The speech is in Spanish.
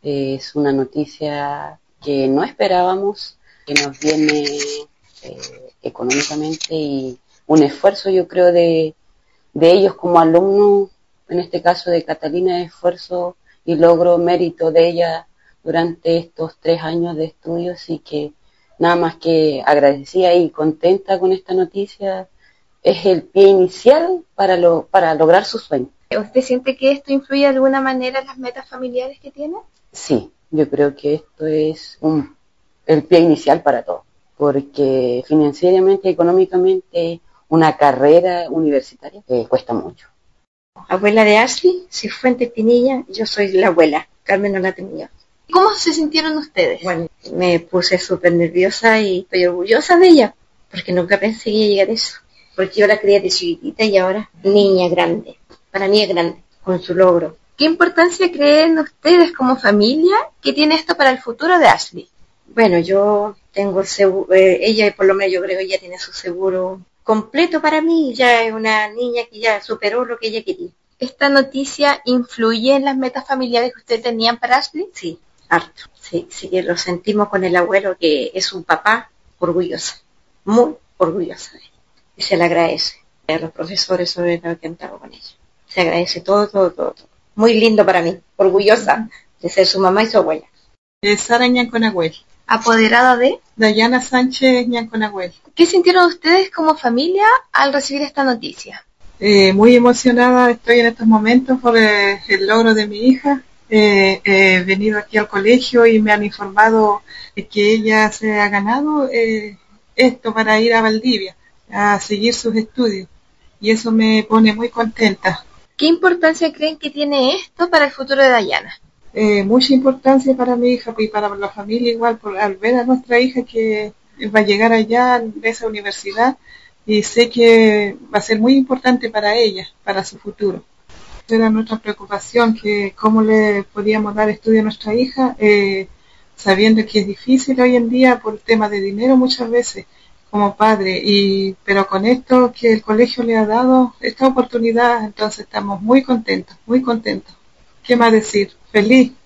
Es una noticia que no esperábamos, que nos viene económicamente y un esfuerzo, yo creo, de ellos como alumnos, en este caso de Catalina, esfuerzo y logro, mérito de ella durante estos 3 años de estudio, así que nada más que agradecida y contenta con esta noticia. Es el pie inicial para lograr su sueño. ¿Usted siente que esto influye de alguna manera en las metas familiares que tiene? Sí, yo creo que esto es el pie inicial para todo, porque financieramente, económicamente, una carrera universitaria cuesta mucho. Abuela de Ashley, soy Fuente Pinilla, yo soy la abuela, Carmen Olatemilla. ¿Cómo se sintieron ustedes? Bueno, me puse súper nerviosa y estoy orgullosa de ella, porque nunca pensé que iba a llegar a eso. Porque yo la crié de chiquitita y ahora niña grande. Para mí es grande, con su logro. ¿Qué importancia creen ustedes como familia que tiene esto para el futuro de Ashley? Bueno, yo tengo el seguro, ella por lo menos yo creo que ella tiene su seguro completo para mí, ya es una niña que ya superó lo que ella quería. ¿Esta noticia influye en las metas familiares que ustedes tenían para Ashley? Sí, harto. Sí, sí que lo sentimos con el abuelo, que es un papá orgullosa, muy orgullosa de ella. Y se le agradece a los profesores sobre lo que han estado con ella. Se agradece todo. Muy lindo para mí, orgullosa de ser su mamá y su abuela. Sara Ñanconagüel. ¿Apoderada de? Dayana Sánchez Ñanconagüel. ¿Qué sintieron ustedes como familia al recibir esta noticia? Muy emocionada estoy en estos momentos por el logro de mi hija. He venido aquí al colegio y me han informado de que ella se ha ganado esto para ir a Valdivia a seguir sus estudios, y eso me pone muy contenta. ¿Qué importancia creen que tiene esto para el futuro de Dayana? Mucha importancia para mi hija y para la familia igual, al ver a nuestra hija que va a llegar allá en esa universidad, y sé que va a ser muy importante para ella, para su futuro. Era nuestra preocupación, que cómo le podíamos dar estudio a nuestra hija, sabiendo que es difícil hoy en día por tema de dinero muchas veces como padre, pero con esto que el colegio le ha dado, esta oportunidad, entonces estamos muy contentos. ¿Qué más decir? Feliz.